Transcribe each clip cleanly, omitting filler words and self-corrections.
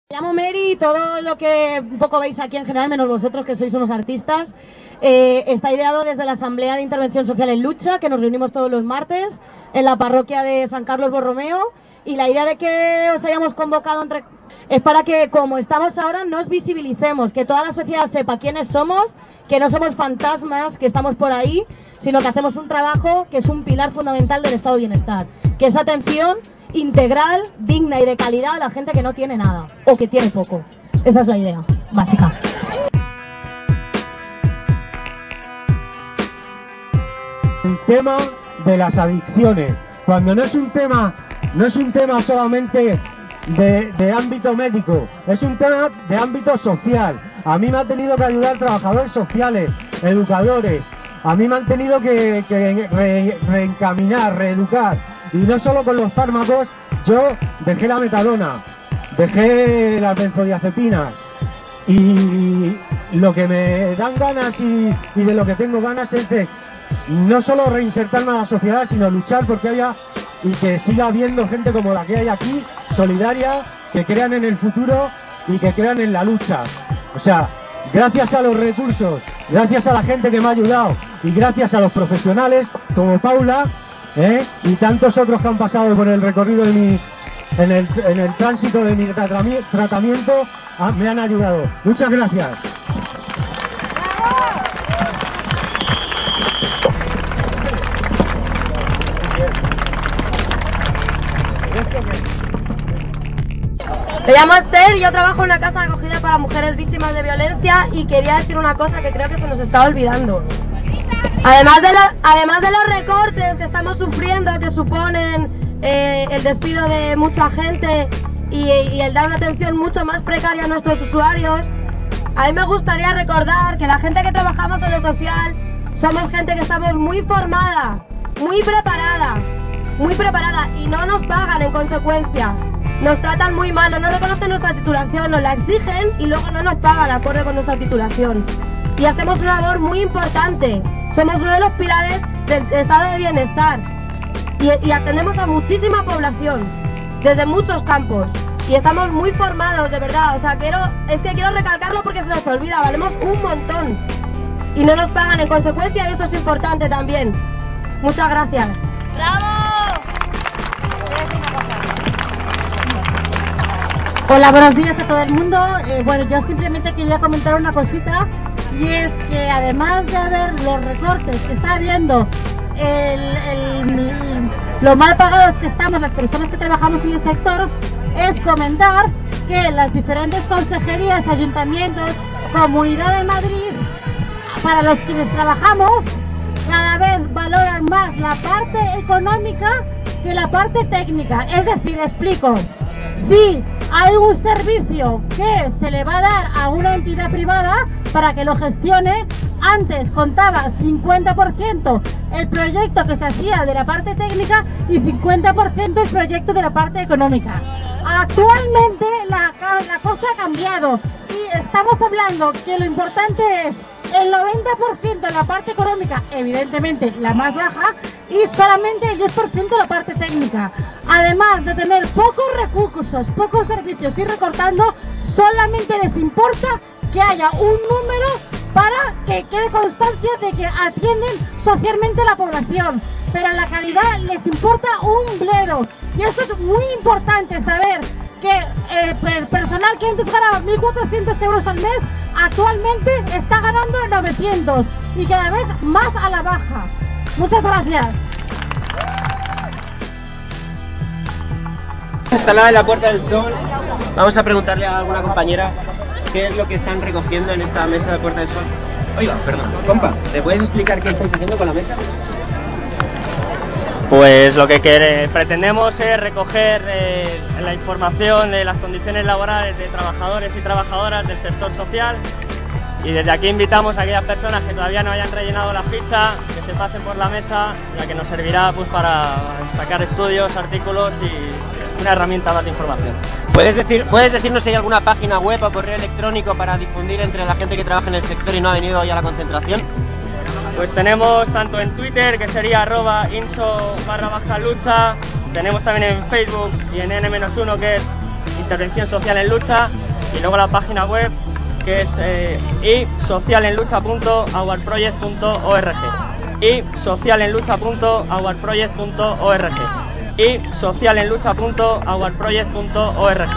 Me llamo Mary y todo lo que un poco veis aquí en general, menos vosotros que sois unos artistas, está ideado desde la Asamblea de Intervención Social en Lucha, que nos reunimos todos los martes en la parroquia de San Carlos Borromeo, y la idea de que os hayamos convocado es para que, como estamos ahora, nos visibilicemos, que toda la sociedad sepa quiénes somos, que no somos fantasmas, que estamos por ahí, sino que hacemos un trabajo que es un pilar fundamental del estado de bienestar, que es atención integral, digna y de calidad a la gente que no tiene nada o que tiene poco. Esa es la idea básica. El tema de las adicciones, cuando no es un tema solamente de ámbito médico, es un tema de ámbito social. A mí me han tenido que ayudar trabajadores sociales, educadores, a mí me han tenido que reencaminar, reeducar. Y no solo con los fármacos, yo dejé la metadona, dejé las benzodiazepinas, y lo que me dan ganas y de lo que tengo ganas es de no solo reinsertarme a la sociedad, sino luchar porque haya y que siga habiendo gente como la que hay aquí, solidaria, que crean en el futuro y que crean en la lucha. O sea, gracias a los recursos, gracias a la gente que me ha ayudado y gracias a los profesionales como Paula, y tantos otros que han pasado por el recorrido de en el tránsito de mi tratamiento, me han ayudado. Muchas gracias. Me llamo Esther y yo trabajo en una casa de acogida para mujeres víctimas de violencia, y quería decir una cosa que creo que se nos está olvidando. Además de los recortes que estamos sufriendo, que suponen el despido de mucha gente y el dar una atención mucho más precaria a nuestros usuarios, a mí me gustaría recordar que la gente que trabajamos en lo social somos gente que estamos muy formada, muy preparada y no nos pagan en consecuencia. Nos tratan muy mal, no reconocen nuestra titulación, nos la exigen y luego no nos pagan acorde con nuestra titulación. Y hacemos una labor muy importante. Somos uno de los pilares del estado de bienestar y atendemos a muchísima población desde muchos campos y estamos muy formados, de verdad. O sea, quiero recalcarlo porque se nos olvida, valemos un montón y no nos pagan en consecuencia, y eso es importante también. Muchas gracias. ¡Bravo! Hola, buenos días a todo el mundo. Bueno, yo simplemente quería comentar una cosita, y es que además de haber los recortes que está habiendo, lo mal pagados que estamos las personas que trabajamos en el sector, es comentar que las diferentes consejerías, ayuntamientos, Comunidad de Madrid, para los quienes trabajamos, cada vez valoran más la parte económica que la parte técnica. Es decir, explico, si hay un servicio que se le va a dar a una entidad privada para que lo gestione, antes contaba 50% el proyecto que se hacía de la parte técnica y 50% el proyecto de la parte económica. Actualmente la cosa ha cambiado y estamos hablando que lo importante es el 90% de la parte económica, evidentemente la más baja, y solamente el 10% la parte técnica. Además de tener pocos recursos, pocos servicios y recortando, solamente les importa que haya un número para que quede constancia de que atienden socialmente a la población, pero la calidad les importa un bledo. Y eso es muy importante saber, que el personal que antes ganaba 1.400 euros al mes, actualmente está ganando 900 y cada vez más a la baja. Muchas gracias. Instalada en la Puerta del Sol, vamos a preguntarle a alguna compañera qué es lo que están recogiendo en esta mesa de Puerta del Sol. Oiga, perdón, compa, ¿te puedes explicar qué estáis haciendo con la mesa? Pues lo que pretendemos es recoger la información de las condiciones laborales de trabajadores y trabajadoras del sector social, y desde aquí invitamos a aquellas personas que todavía no hayan rellenado la ficha, que se pasen por la mesa, la que nos servirá pues para sacar estudios, artículos y una herramienta más de información. ¿Puedes decirnos si hay alguna página web o correo electrónico para difundir entre la gente que trabaja en el sector y no ha venido hoy a la concentración? Pues tenemos tanto en Twitter, que sería @inso_lucha, tenemos también en Facebook y en N-1, que es Intervención Social en Lucha, y luego la página web que es isocialenlucha.ourproject.org, isocialenlucha.ourproject.org, isocialenlucha.ourproject.org.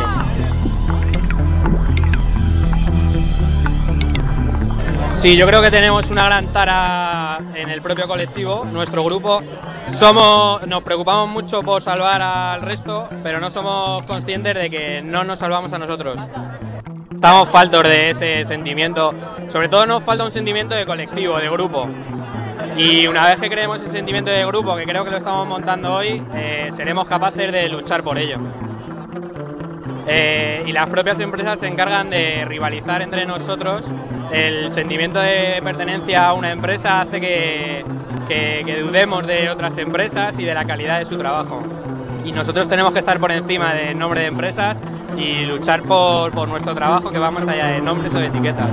Sí, yo creo que tenemos una gran tara en el propio colectivo, nuestro grupo. Nos preocupamos mucho por salvar al resto, pero no somos conscientes de que no nos salvamos a nosotros. Estamos faltos de ese sentimiento, sobre todo nos falta un sentimiento de colectivo, de grupo. Y una vez que creemos ese sentimiento de grupo, que creo que lo estamos montando hoy, seremos capaces de luchar por ello. Y las propias empresas se encargan de rivalizar entre nosotros. El sentimiento de pertenencia a una empresa hace que dudemos de otras empresas y de la calidad de su trabajo. Y nosotros tenemos que estar por encima del nombre de empresas y luchar por nuestro trabajo, que va más allá de nombres o de etiquetas.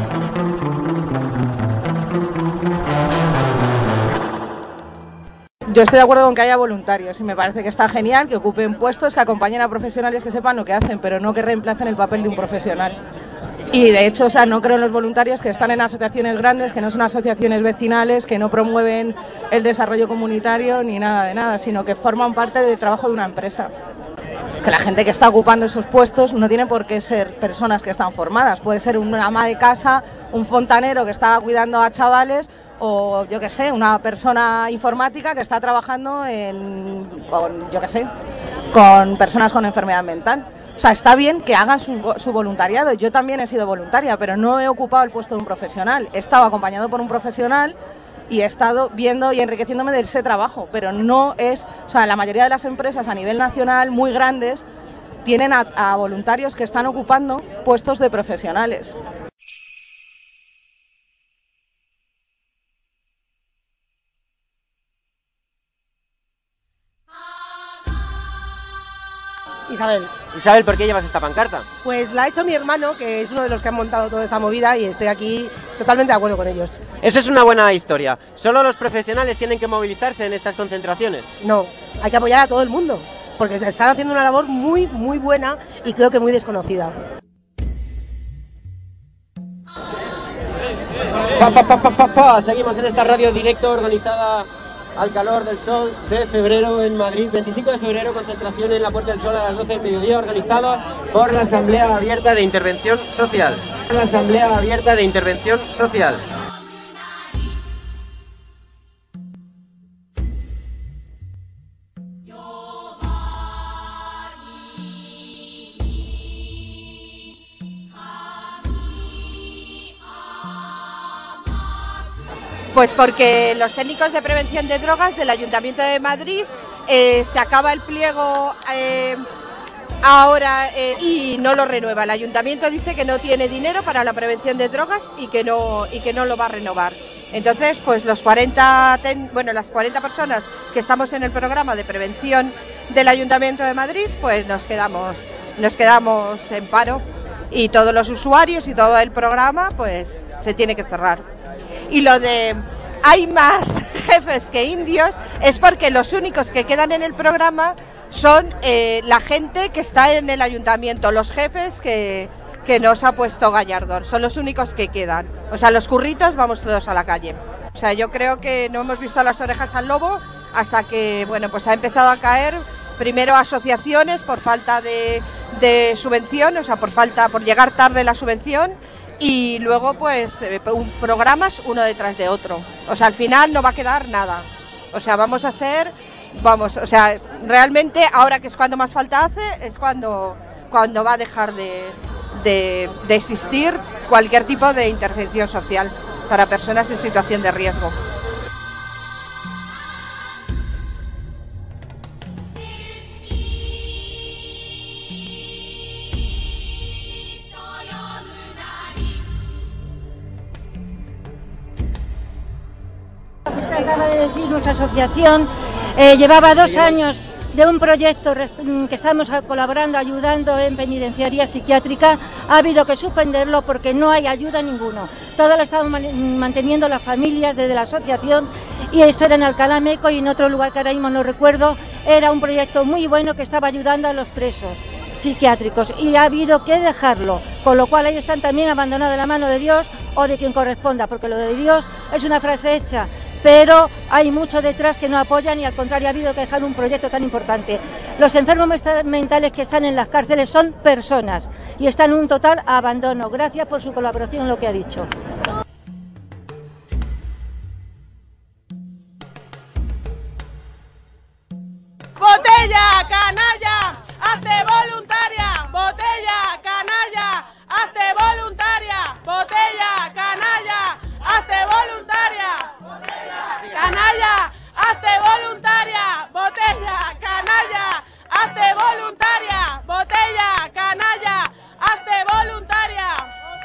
Yo estoy de acuerdo con que haya voluntarios y me parece que está genial que ocupen puestos, que acompañen a profesionales que sepan lo que hacen, pero no que reemplacen el papel de un profesional. Y de hecho, no creo en los voluntarios que están en asociaciones grandes, que no son asociaciones vecinales, que no promueven el desarrollo comunitario ni nada de nada, sino que forman parte del trabajo de una empresa. Que la gente que está ocupando esos puestos no tiene por qué ser personas que están formadas, puede ser una ama de casa, un fontanero que está cuidando a chavales, o yo que sé, una persona informática que está trabajando con personas con enfermedad mental. O sea, está bien que hagan su voluntariado. Yo también he sido voluntaria, pero no he ocupado el puesto de un profesional. He estado acompañado por un profesional y he estado viendo y enriqueciéndome de ese trabajo, pero no es... O sea, la mayoría de las empresas a nivel nacional, muy grandes, tienen a voluntarios que están ocupando puestos de profesionales. Isabel, ¿por qué llevas esta pancarta? Pues la ha hecho mi hermano, que es uno de los que han montado toda esta movida, y estoy aquí totalmente de acuerdo con ellos. Eso es una buena historia. ¿Solo los profesionales tienen que movilizarse en estas concentraciones? No, hay que apoyar a todo el mundo, porque están haciendo una labor muy, muy buena y creo que muy desconocida. Seguimos en esta radio directo organizada al calor del sol de febrero en Madrid. 25 de febrero, concentración en la Puerta del Sol a las 12 del mediodía, organizada por la Asamblea Abierta de Intervención Social. La Asamblea Abierta de Intervención Social. Pues porque los técnicos de prevención de drogas del Ayuntamiento de Madrid se acaba el pliego ahora y no lo renueva. El Ayuntamiento dice que no tiene dinero para la prevención de drogas y que no lo va a renovar. Entonces, pues las 40 personas que estamos en el programa de prevención del Ayuntamiento de Madrid, pues nos quedamos en paro, y todos los usuarios y todo el programa pues se tiene que cerrar. Y lo de hay más jefes que indios es porque los únicos que quedan en el programa son la gente que está en el ayuntamiento, los jefes que nos ha puesto Gallardón, son los únicos que quedan. O sea, los curritos vamos todos a la calle. O sea, yo creo que no hemos visto las orejas al lobo hasta que, bueno, pues ha empezado a caer primero asociaciones por falta de subvención, o sea, por llegar tarde la subvención. Y luego pues programas uno detrás de otro. O sea, al final no va a quedar nada. O sea, realmente ahora que es cuando más falta hace, es cuando va a dejar de existir cualquier tipo de intervención social para personas en situación de riesgo. Acaba de decir, nuestra asociación llevaba 2 años de un proyecto que estamos colaborando, ayudando en penitenciaría psiquiátrica. Ha habido que suspenderlo porque no hay ayuda ninguna. Todo lo estamos manteniendo las familias desde la asociación, y esto era en Alcalá Meco y en otro lugar que ahora mismo no recuerdo. Era un proyecto muy bueno que estaba ayudando a los presos. psiquiátricos y ha habido que dejarlo, con lo cual ellos están también abandonados de la mano de Dios o de quien corresponda, porque lo de Dios es una frase hecha, pero hay mucho detrás que no apoyan y al contrario ha habido que dejar un proyecto tan importante. Los enfermos mentales que están en las cárceles son personas y están en un total abandono. Gracias por su colaboración en lo que ha dicho. Botella, canalla, hazte voluntaria. Botella, canalla, hazte voluntaria. Botella, canalla, hazte voluntaria. Canalla, hazte voluntaria. Botella, canalla, hazte voluntaria. Botella, canalla, hazte voluntaria.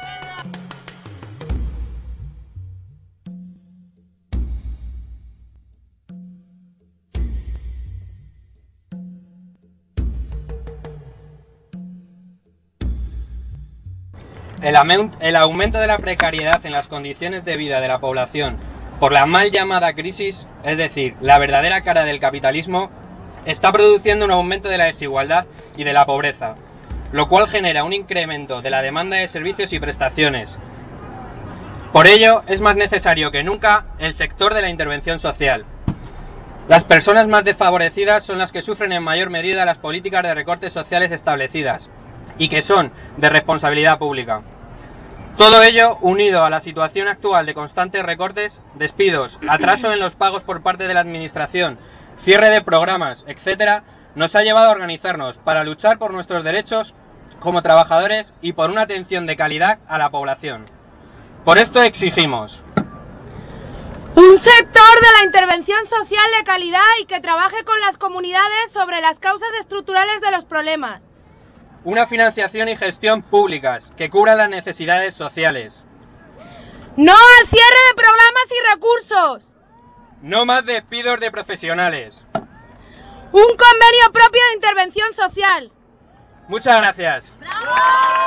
El aumento de la precariedad en las condiciones de vida de la población por la mal llamada crisis, es decir, la verdadera cara del capitalismo, está produciendo un aumento de la desigualdad y de la pobreza, lo cual genera un incremento de la demanda de servicios y prestaciones. Por ello, es más necesario que nunca el sector de la intervención social. Las personas más desfavorecidas son las que sufren en mayor medida las políticas de recortes sociales establecidas y que son de responsabilidad pública. Todo ello, unido a la situación actual de constantes recortes, despidos, atraso en los pagos por parte de la administración, cierre de programas, etc., nos ha llevado a organizarnos para luchar por nuestros derechos como trabajadores y por una atención de calidad a la población. Por esto exigimos un sector de la intervención social de calidad y que trabaje con las comunidades sobre las causas estructurales de los problemas. Una financiación y gestión públicas que cubran las necesidades sociales. ¡No al cierre de programas y recursos! No más despidos de profesionales. Un convenio propio de intervención social. Muchas gracias. ¡Bravo!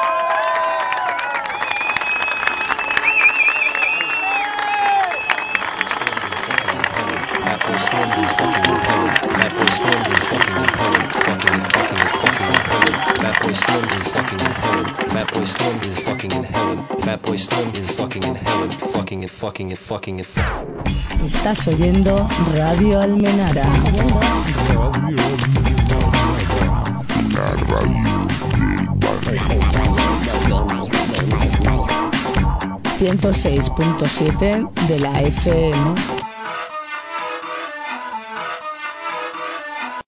Estás oyendo Radio Almenara. 106.7 de la FM.